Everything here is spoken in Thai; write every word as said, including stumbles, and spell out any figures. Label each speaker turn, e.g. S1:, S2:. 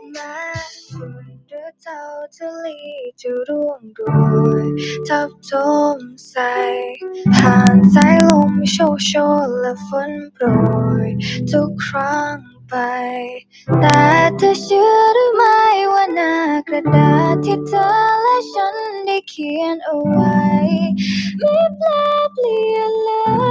S1: แม้ฝุ่นหรือเจ้าทะเลจะร่วงโรยทับถมใส่ผ่านสายลมโชกโชนและฝนโปรยทุกครั้งไปแต่เธอเชื่อหรือไม่ว่าหน้ากระดาษที่เธอและฉันได้เขียนเอาไว้ไม่แปลเปลี่ยนเลย